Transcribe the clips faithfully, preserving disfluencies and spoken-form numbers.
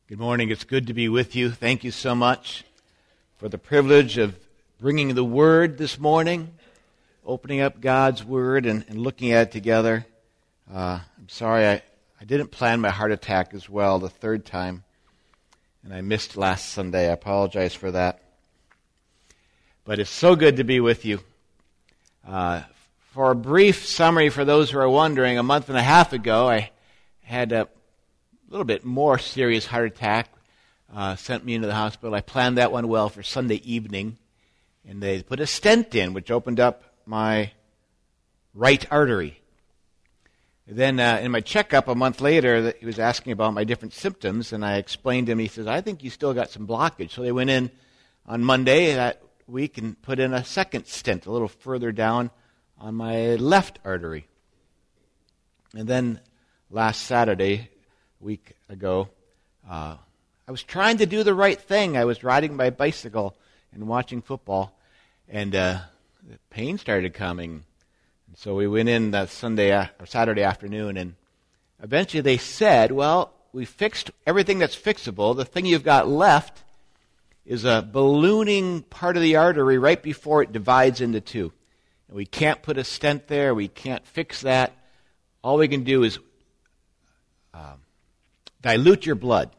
Good morning. It's good to be with you. Thank you so much for the privilege of bringing the Word this morning, opening up God's Word and, and looking at it together. Uh, I'm sorry, I, I didn't plan my heart attack as well the third time, and I missed last Sunday. I apologize for that. But it's so good to be with you. Uh, for a brief summary for those who are wondering, a month and a half ago, I had a A little bit more serious heart attack, uh, sent me into the hospital. I planned that one well for Sunday evening, and they put a stent in, which opened up my right artery. Then uh, in my checkup a month later, he was asking about my different symptoms, and I explained to him, he says, I think you still got some blockage. So they went in on Monday that week and put in a second stent a little further down on my left artery. And then last Saturday, week ago, uh, I was trying to do the right thing. I was riding my bicycle and watching football, and uh, the pain started coming. And so we went in that Sunday or Saturday afternoon, and eventually they said, well, we fixed everything that's fixable. The thing you've got left is a ballooning part of the artery right before it divides into two. And we can't put a stent there. We can't fix that. All we can do is um, dilute your blood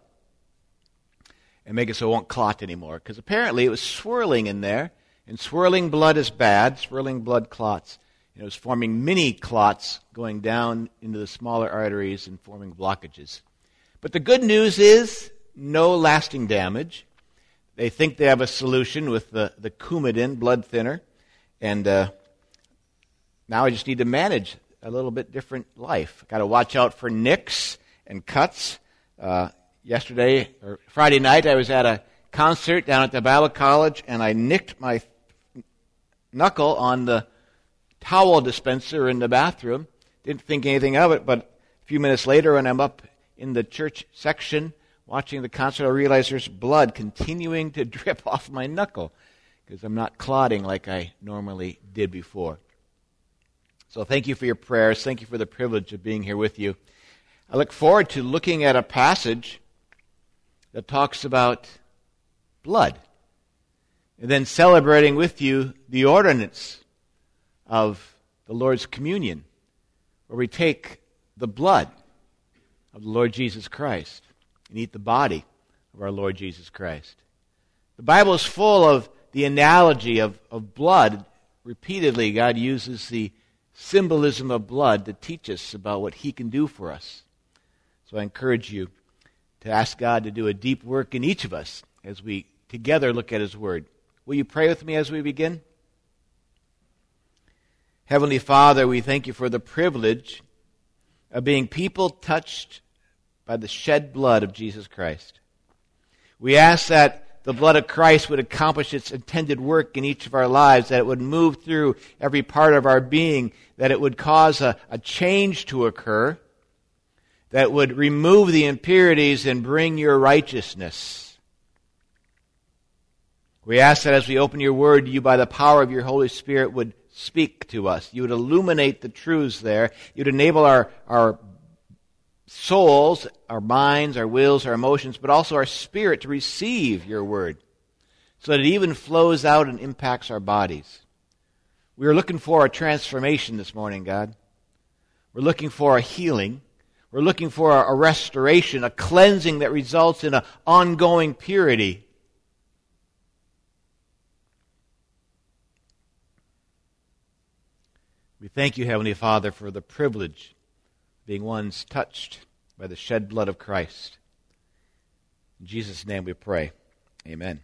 and make it so it won't clot anymore. Because apparently it was swirling in there, and swirling blood is bad. Swirling blood clots. And it was forming mini clots going down into the smaller arteries and forming blockages. But the good news is no lasting damage. They think they have a solution with the, the Coumadin blood thinner. And uh, now I just need to manage a little bit different life. Got to watch out for nicks and cuts. Uh, yesterday, or Friday night, I was at a concert down at the Bible College, and I nicked my knuckle on the towel dispenser in the bathroom. Didn't think anything of it, but a few minutes later, when I'm up in the church section watching the concert, I realize there's blood continuing to drip off my knuckle because I'm not clotting like I normally did before. So thank you for your prayers. Thank you for the privilege of being here with you. I look forward to looking at a passage that talks about blood, and then celebrating with you the ordinance of the Lord's communion, where we take the blood of the Lord Jesus Christ and eat the body of our Lord Jesus Christ. The Bible is full of the analogy of, of blood. Repeatedly, God uses the symbolism of blood to teach us about what He can do for us. So I encourage you to ask God to do a deep work in each of us as we together look at His Word. Will you pray with me as we begin? Heavenly Father, we thank You for the privilege of being people touched by the shed blood of Jesus Christ. We ask that the blood of Christ would accomplish its intended work in each of our lives, that it would move through every part of our being, that it would cause a, a change to occur, that would remove the impurities and bring Your righteousness. We ask that as we open Your Word, You, by the power of Your Holy Spirit, would speak to us. You would illuminate the truths there. You would enable our, our souls, our minds, our wills, our emotions, but also our spirit to receive Your Word, so that it even flows out and impacts our bodies. We are looking for a transformation this morning, God. We're looking for a healing. We're looking for a restoration, a cleansing that results in an ongoing purity. We thank You, Heavenly Father, for the privilege of being ones touched by the shed blood of Christ. In Jesus' name we pray. Amen.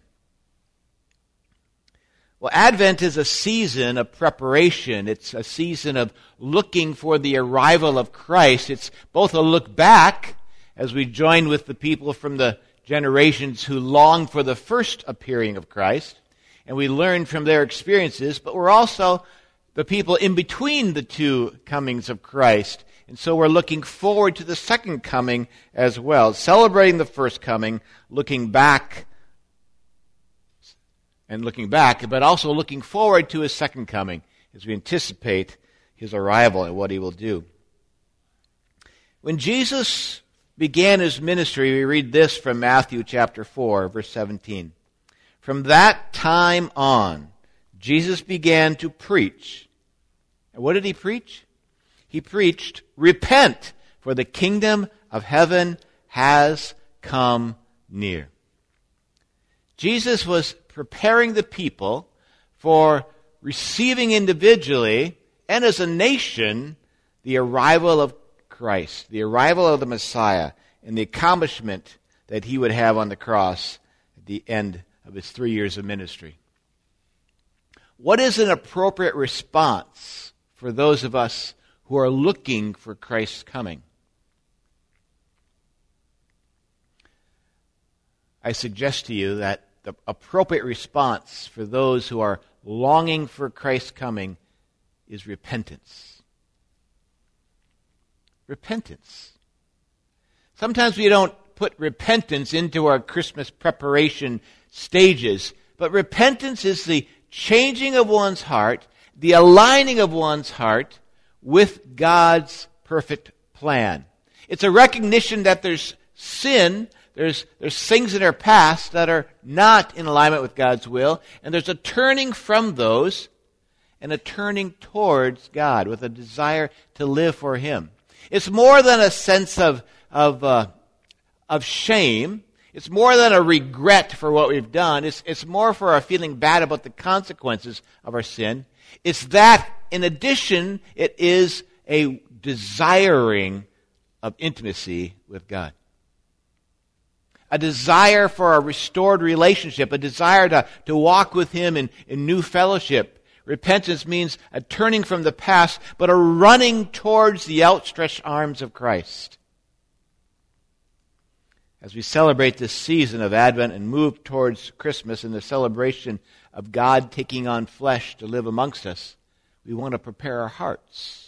Well, Advent is a season of preparation. It's a season of looking for the arrival of Christ. It's both a look back as we join with the people from the generations who longed for the first appearing of Christ, and we learn from their experiences, but we're also the people in between the two comings of Christ. And so we're looking forward to the second coming as well, celebrating the first coming, looking back and looking back, but also looking forward to His second coming as we anticipate His arrival and what He will do. When Jesus began his ministry, we read this from Matthew chapter four, verse seventeen. From that time on, Jesus began to preach. And what did he preach? He preached, repent, for the kingdom of heaven has come near. Jesus was preparing the people for receiving individually and as a nation the arrival of Christ, the arrival of the Messiah, and the accomplishment that he would have on the cross at the end of his three years of ministry. What is an appropriate response for those of us who are looking for Christ's coming? I suggest to you that the appropriate response for those who are longing for Christ's coming is repentance. Repentance. Sometimes we don't put repentance into our Christmas preparation stages, but repentance is the changing of one's heart, the aligning of one's heart with God's perfect plan. It's a recognition that there's sin, there's, there's things in our past that are not in alignment with God's will, and there's a turning from those and a turning towards God with a desire to live for Him. It's more than a sense of, of, uh, of shame. It's more than a regret for what we've done. It's, it's more for our feeling bad about the consequences of our sin. It's that, in addition, it is a desiring of intimacy with God. A desire for a restored relationship, a desire to, to walk with Him in, in new fellowship. Repentance means a turning from the past, but a running towards the outstretched arms of Christ. As we celebrate this season of Advent and move towards Christmas and the celebration of God taking on flesh to live amongst us, we want to prepare our hearts.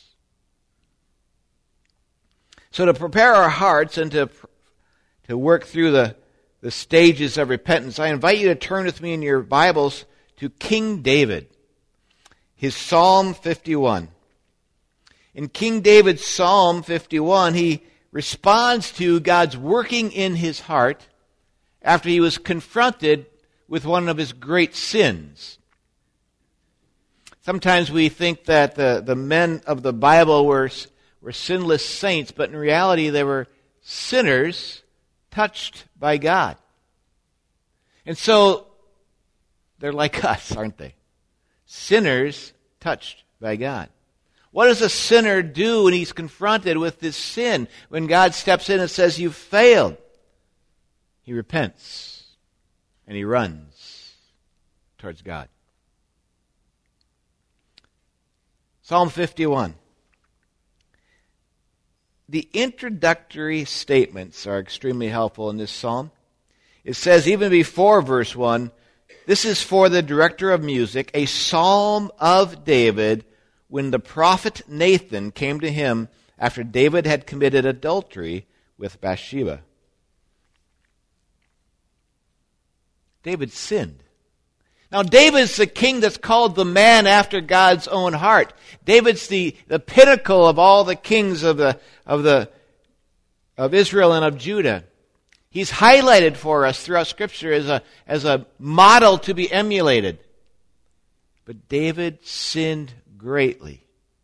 So to prepare our hearts and to, to work through the, the stages of repentance, I invite you to turn with me in your Bibles to King David, his Psalm fifty-one. In King David's Psalm fifty-one, he responds to God's working in his heart after he was confronted with one of his great sins. Sometimes we think that the, the men of the Bible were, were sinless saints, but in reality they were sinners touched by God. And so they're like us, aren't they? Sinners touched by God. What does a sinner do when he's confronted with this sin? When God steps in and says, "You've failed," he repents and he runs towards God. Psalm fifty-one. The introductory statements are extremely helpful in this psalm. It says, even before verse one, "This is for the director of music, a psalm of David, when the prophet Nathan came to him after David had committed adultery with Bathsheba." David sinned. Now, David's the king that's called the man after God's own heart. David's the, the pinnacle of all the kings of the of the of Israel and of Judah. He's highlighted for us throughout Scripture as a as a model to be emulated. But David sinned greatly.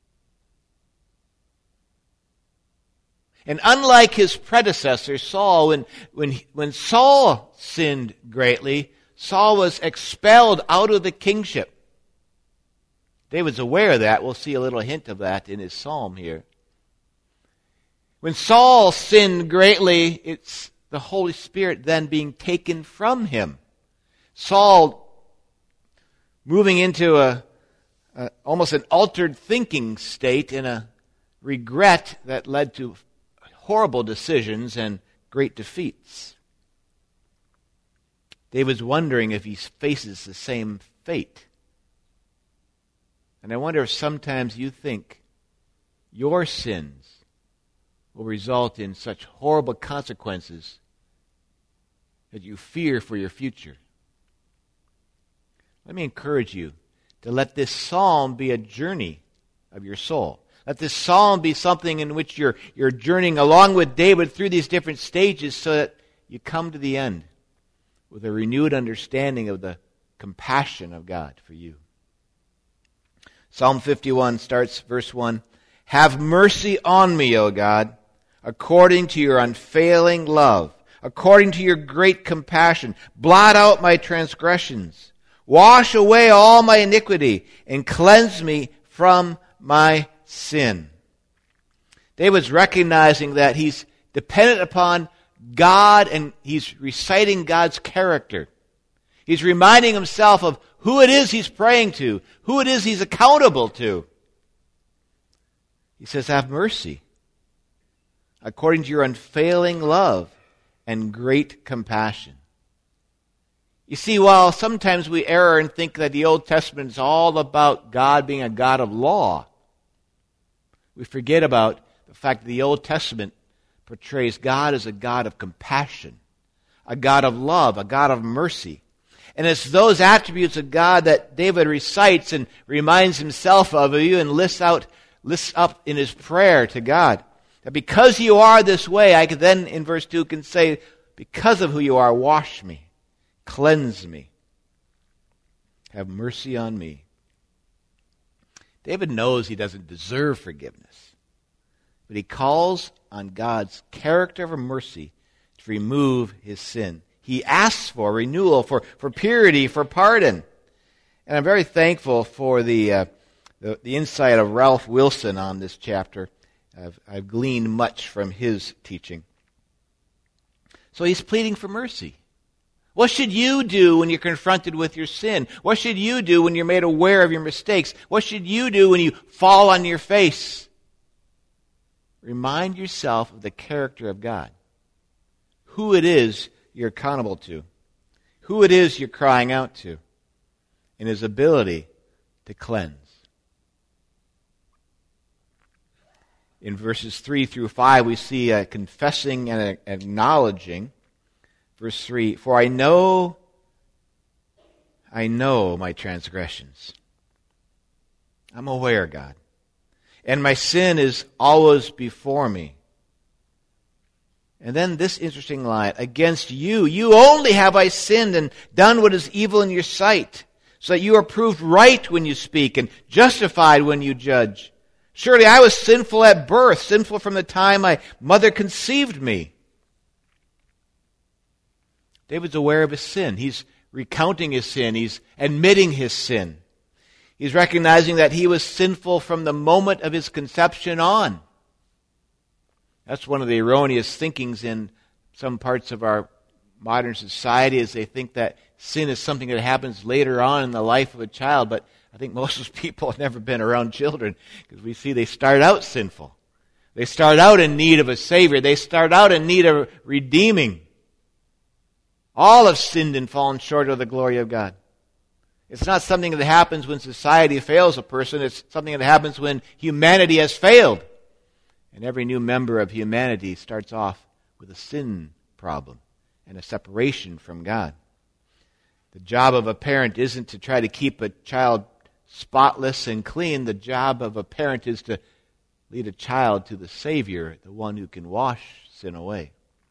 And unlike his predecessor, Saul, when, when, when Saul sinned greatly, Saul was expelled out of the kingship. David's aware of that. We'll see a little hint of that in his psalm here. When Saul sinned greatly, it's the Holy Spirit then being taken from him. Saul moving into a Uh, almost an altered thinking state in a regret that led to horrible decisions and great defeats. David's wondering if he faces the same fate. And I wonder if sometimes you think your sins will result in such horrible consequences that you fear for your future. Let me encourage you to let this psalm be a journey of your soul. Let this psalm be something in which you're, you're journeying along with David through these different stages so that you come to the end with a renewed understanding of the compassion of God for you. Psalm fifty-one starts verse one. Have mercy on me, O God, according to your unfailing love, according to your great compassion. Blot out my transgressions. Wash away all my iniquity and cleanse me from my sin. David's recognizing that he's dependent upon God and he's reciting God's character. He's reminding himself of who it is he's praying to, who it is he's accountable to. He says, have mercy, according to your unfailing love and great compassion. You see, while sometimes we err and think that the Old Testament is all about God being a God of law, we forget about the fact that the Old Testament portrays God as a God of compassion, a God of love, a God of mercy. And it's those attributes of God that David recites and reminds himself of and lists out, lists up in his prayer to God. That because you are this way, I can then, in verse two, can say, because of who you are, wash me, cleanse me, have mercy on me. David knows he doesn't deserve forgiveness, but he calls on God's character of mercy to remove his sin. He asks for renewal, for, for purity, for pardon. And I'm very thankful for the, uh, the, the insight of Ralph Wilson on this chapter. I've, I've gleaned much from his teaching. So he's pleading for mercy. What should you do when you're confronted with your sin? What should you do when you're made aware of your mistakes? What should you do when you fall on your face? Remind yourself of the character of God. Who it is you're accountable to. Who it is you're crying out to. And his ability to cleanse. In verses three through five, we see a confessing and a acknowledging. Verse three, for I know, I know my transgressions. I'm aware, God. And my sin is always before me. And then this interesting line, against you, you only have I sinned and done what is evil in your sight, so that you are proved right when you speak and justified when you judge. Surely I was sinful at birth, sinful from the time my mother conceived me. David's aware of his sin. He's recounting his sin. He's admitting his sin. He's recognizing that he was sinful from the moment of his conception on. That's one of the erroneous thinkings in some parts of our modern society, is they think that sin is something that happens later on in the life of a child. But I think most of those people have never been around children, because we see they start out sinful. They start out in need of a Savior. They start out in need of redeeming. All have sinned and fallen short of the glory of God. It's not something that happens when society fails a person. It's something that happens when humanity has failed. And every new member of humanity starts off with a sin problem and a separation from God. The job of a parent isn't to try to keep a child spotless and clean. The job of a parent is to lead a child to the Savior, the one who can wash sin away.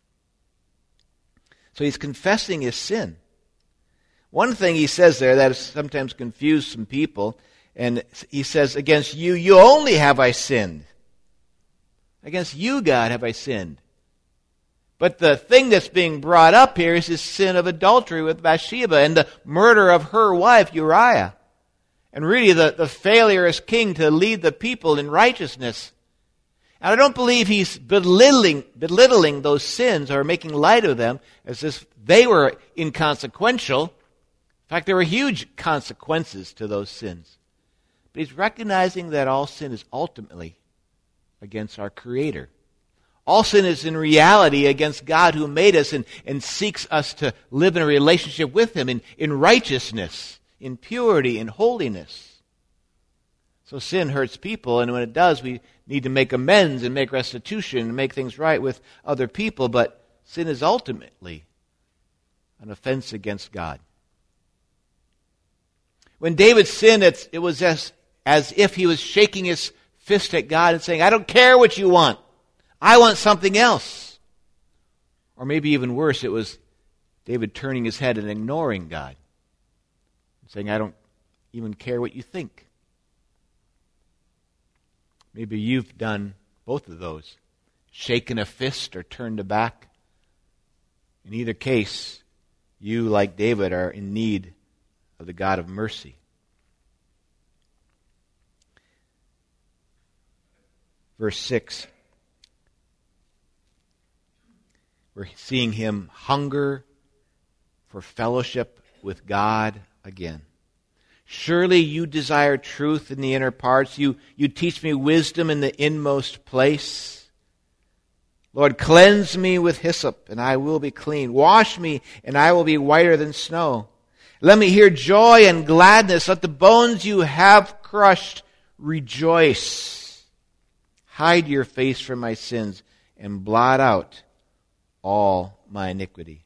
So he's confessing his sin. One thing he says there that has sometimes confused some people, and he says, against you, you only have I sinned. Against you, God, have I sinned. But the thing that's being brought up here is his sin of adultery with Bathsheba and the murder of her wife, Uriah. And really the, the failure as king to lead the people in righteousness. And I don't believe he's belittling, belittling those sins or making light of them as if they were inconsequential. In fact, there were huge consequences to those sins. But he's recognizing that all sin is ultimately against our Creator. All sin is in reality against God who made us and, and seeks us to live in a relationship with Him in, in righteousness, in purity, in holiness. So sin hurts people, and when it does, we need to make amends and make restitution and make things right with other people, but sin is ultimately an offense against God. When David sinned, it's, it was as, as if he was shaking his fist at God and saying, I don't care what you want. I want something else. Or maybe even worse, it was David turning his head and ignoring God, saying, I don't even care what you think. Maybe you've done both of those, shaken a fist or turned a back. In either case, you, like David, are in need of the God of mercy. Verse six, we're seeing him hunger for fellowship with God again. Surely you desire truth in the inner parts. You, you teach me wisdom in the inmost place. Lord, cleanse me with hyssop, and I will be clean. Wash me, and I will be whiter than snow. Let me hear joy and gladness. Let the bones you have crushed rejoice. Hide your face from my sins, and blot out all my iniquity.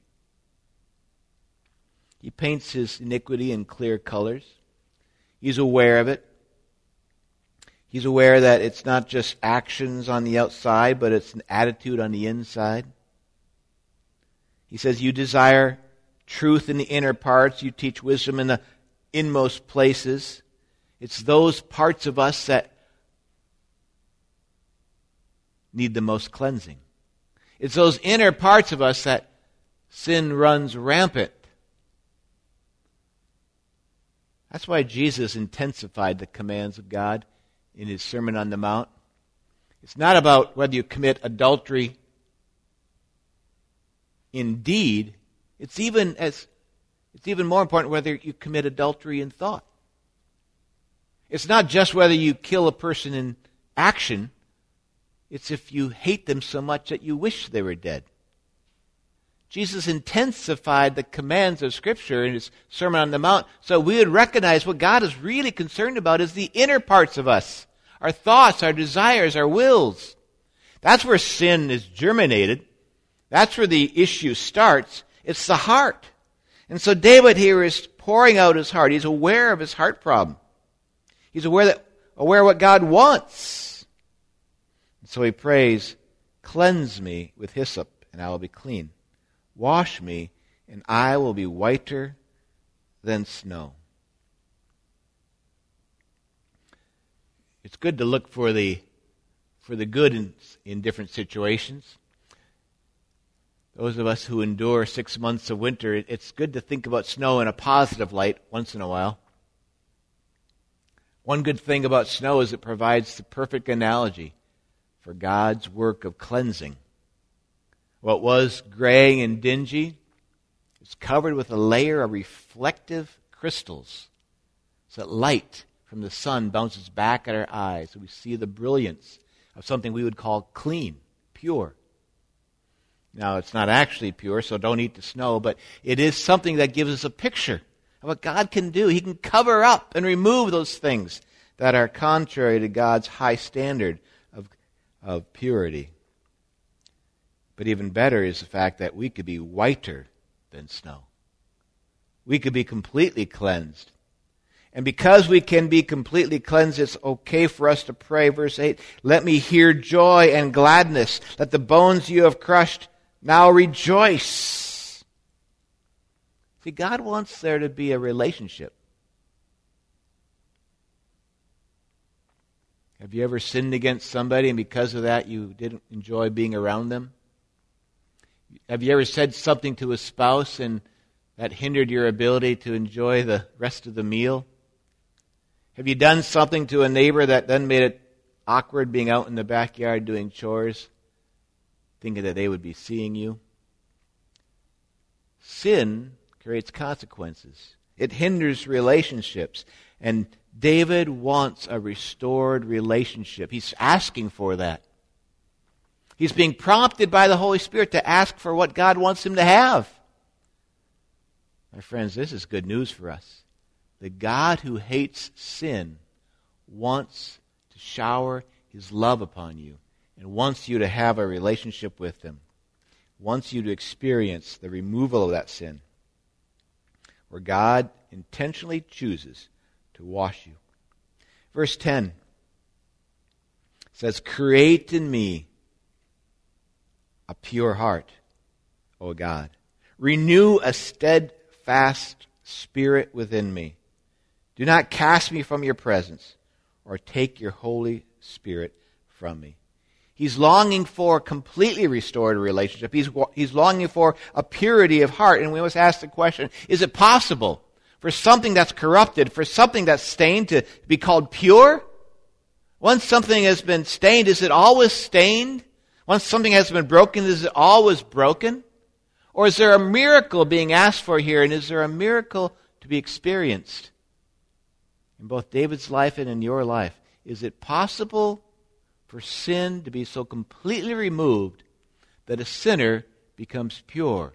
He paints his iniquity in clear colors. He's aware of it. He's aware that it's not just actions on the outside, but it's an attitude on the inside. He says, you desire truth in the inner parts. You teach wisdom in the inmost places. It's those parts of us that need the most cleansing. It's those inner parts of us that sin runs rampant. That's why Jesus intensified the commands of God in his Sermon on the Mount. It's not about whether you commit adultery in deed. It's even as it's even more important whether you commit adultery in thought. It's not just whether you kill a person in action. It's if you hate them so much that you wish they were dead. Jesus intensified the commands of Scripture in his Sermon on the Mount so we would recognize what God is really concerned about is the inner parts of us, our thoughts, our desires, our wills. That's where sin is germinated. That's where the issue starts. It's the heart. And so David here is pouring out his heart. He's aware of his heart problem. He's aware that aware of what God wants. And so he prays, cleanse me with hyssop, and I will be clean. Wash me, and I will be whiter than snow. It's good to look for the for the good in, in different situations. Those of us who endure six months of winter, it, it's good to think about snow in a positive light once in a while. One good thing about snow is it provides the perfect analogy for God's work of cleansing. What was gray and dingy is covered with a layer of reflective crystals so that light from the sun bounces back at our eyes so we see the brilliance of something we would call clean, pure. Now, it's not actually pure, so don't eat the snow, but it is something that gives us a picture of what God can do. He can cover up and remove those things that are contrary to God's high standard of, of purity. But even better is the fact that we could be whiter than snow. We could be completely cleansed. And because we can be completely cleansed, it's okay for us to pray. Verse eight, let me hear joy and gladness. Let the bones you have crushed now rejoice. See, God wants there to be a relationship. Have you ever sinned against somebody and because of that you didn't enjoy being around them? Have you ever said something to a spouse and that hindered your ability to enjoy the rest of the meal? Have you done something to a neighbor that then made it awkward being out in the backyard doing chores, thinking that they would be seeing you? Sin creates consequences. It hinders relationships. And David wants a restored relationship. He's asking for that. He's being prompted by the Holy Spirit to ask for what God wants him to have. My friends, this is good news for us. The God who hates sin wants to shower his love upon you and wants you to have a relationship with him, wants you to experience the removal of that sin, where God intentionally chooses to wash you. Verse ten, says, create in me a pure heart, O God. Renew a steadfast spirit within me. Do not cast me from your presence or take your Holy Spirit from me. He's longing for a completely restored relationship. He's, he's longing for a purity of heart. And we always ask the question, is it possible for something that's corrupted, for something that's stained to be called pure? Once something has been stained, is it always stained? Once something has been broken, is it always broken? Or is there a miracle being asked for here, and is there a miracle to be experienced in both David's life and in your life? Is it possible for sin to be so completely removed that a sinner becomes pure?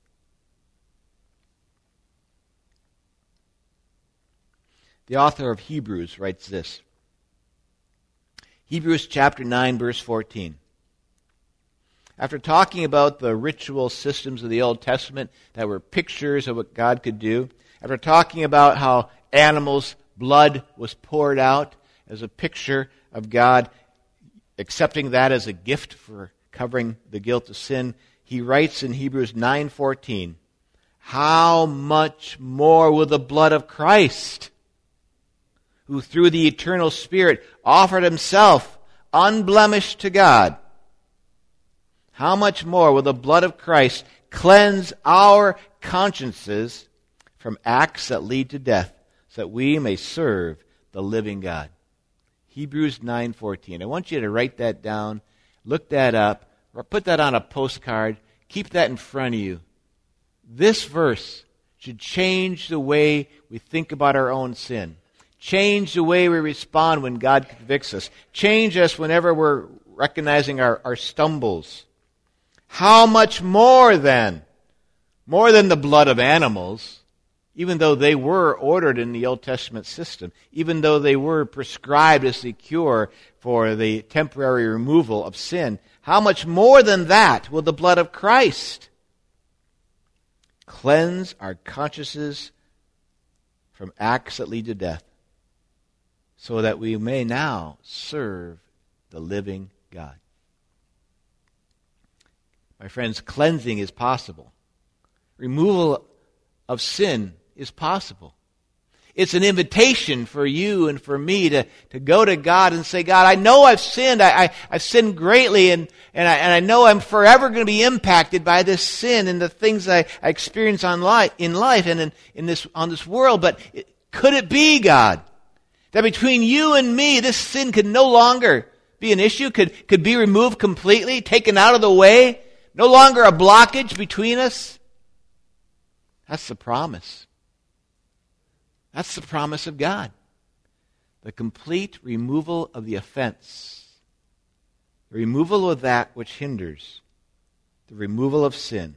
The author of Hebrews writes this. Hebrews chapter nine, verse fourteen. After talking about the ritual systems of the Old Testament that were pictures of what God could do, after talking about how animals' blood was poured out as a picture of God accepting that as a gift for covering the guilt of sin, he writes in Hebrews nine fourteen, how much more will the blood of Christ, who through the eternal Spirit offered himself unblemished to God, how much more will the blood of Christ cleanse our consciences from acts that lead to death, so that we may serve the living God? Hebrews nine fourteen. I want you to write that down, look that up, or put that on a postcard. Keep that in front of you. This verse should change the way we think about our own sin. Change the way we respond when God convicts us. Change us whenever we're recognizing our, our stumbles. How much more then? More than the blood of animals, even though they were ordered in the Old Testament system, even though they were prescribed as the cure for the temporary removal of sin, how much more than that will the blood of Christ cleanse our consciences from acts that lead to death, so that we may now serve the living God? My friends, cleansing is possible. Removal of sin is possible. It's an invitation for you and for me to, to go to God and say, God, I know I've sinned. I, I, I've sinned greatly, and, and, I, and I know I'm forever going to be impacted by this sin and the things I, I experience on life, in life and in, in this, on this world. But it, could it be, God, that between you and me, this sin could no longer be an issue, could, could be removed completely, taken out of the way, no longer a blockage between us? That's the promise. That's the promise of God. The complete removal of the offense. The removal of that which hinders. The removal of sin.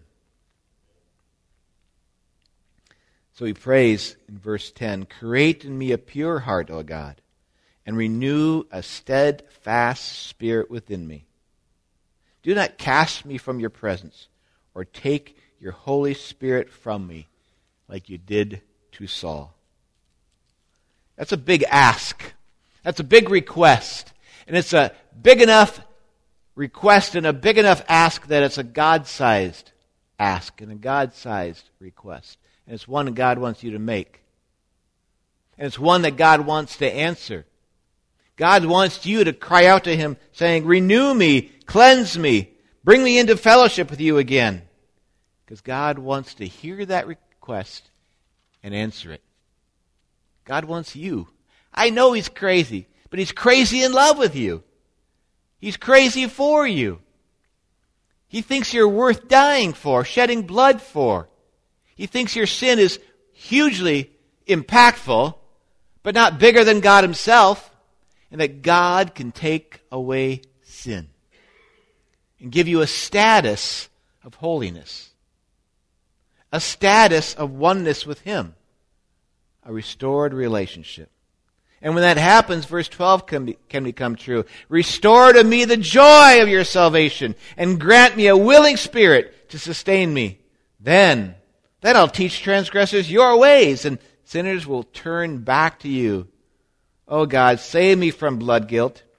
So he prays in verse ten, create in me a pure heart, O God, and renew a steadfast spirit within me. Do not cast me from your presence, or take your Holy Spirit from me, like you did to Saul. That's a big ask. That's a big request. And it's a big enough request and a big enough ask that it's a God-sized ask and a God-sized request. And it's one that God wants you to make. And it's one that God wants to answer. God wants you to cry out to Him saying, renew me, cleanse me, bring me into fellowship with you again. Because God wants to hear that request and answer it. God wants you. I know He's crazy, but He's crazy in love with you. He's crazy for you. He thinks you're worth dying for, shedding blood for. He thinks your sin is hugely impactful, but not bigger than God Himself, and that God can take away sin and give you a status of holiness, a status of oneness with Him, a restored relationship. And when that happens, verse twelve can, be, can become true. Restore to me the joy of your salvation, and grant me a willing spirit to sustain me. Then, then I'll teach transgressors your ways, and sinners will turn back to you. Oh God, save me from blood guilt.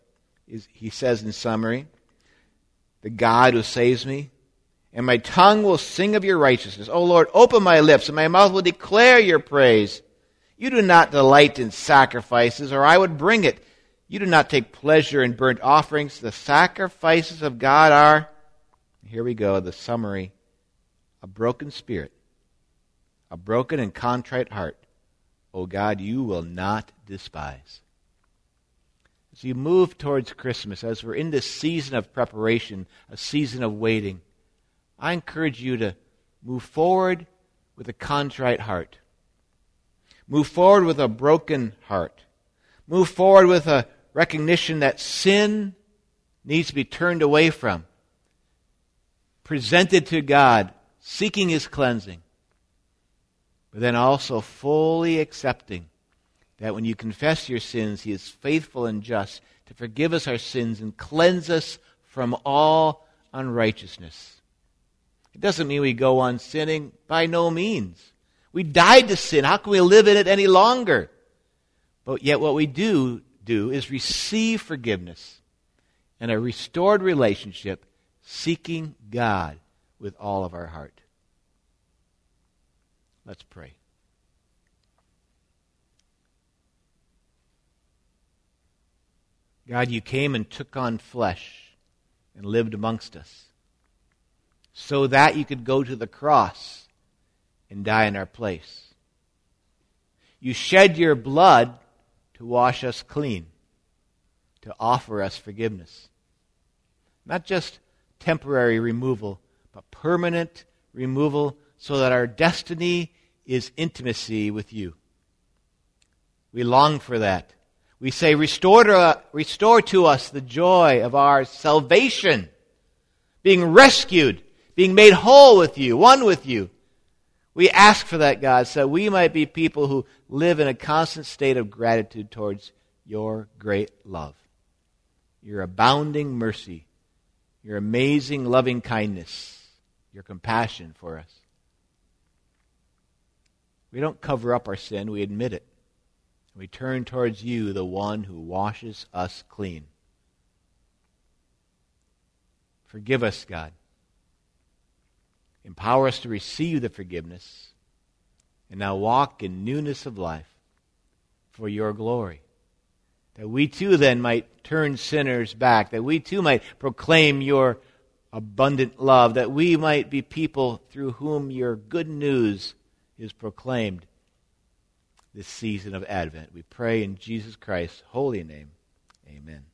is, he says in summary, the God who saves me, and my tongue will sing of your righteousness. O Lord, open my lips, and my mouth will declare your praise. You do not delight in sacrifices, or I would bring it. You do not take pleasure in burnt offerings. The sacrifices of God are, here we go, the summary, a broken spirit, a broken and contrite heart. O God, you will not despise. As you move towards Christmas, as we're in this season of preparation, a season of waiting, I encourage you to move forward with a contrite heart. Move forward with a broken heart. Move forward with a recognition that sin needs to be turned away from, presented to God, seeking His cleansing, but then also fully accepting that when you confess your sins, He is faithful and just to forgive us our sins and cleanse us from all unrighteousness. It doesn't mean we go on sinning. By no means. We died to sin. How can we live in it any longer? But yet what we do do is receive forgiveness and a restored relationship, seeking God with all of our heart. Let's pray. God, you came and took on flesh and lived amongst us so that you could go to the cross and die in our place. You shed your blood to wash us clean, to offer us forgiveness. Not just temporary removal, but permanent removal so that our destiny is intimacy with you. We long for that. We say, restore to, restore to us the joy of our salvation, being rescued, being made whole with you, one with you. We ask for that, God, so we might be people who live in a constant state of gratitude towards your great love, your abounding mercy, your amazing loving kindness, your compassion for us. We don't cover up our sin, we admit it. We turn towards you, the one who washes us clean. Forgive us, God. Empower us to receive the forgiveness and now walk in newness of life for your glory. That we too then might turn sinners back, that we too might proclaim your abundant love, that we might be people through whom your good news is proclaimed this season of Advent. We pray in Jesus Christ's holy name. Amen.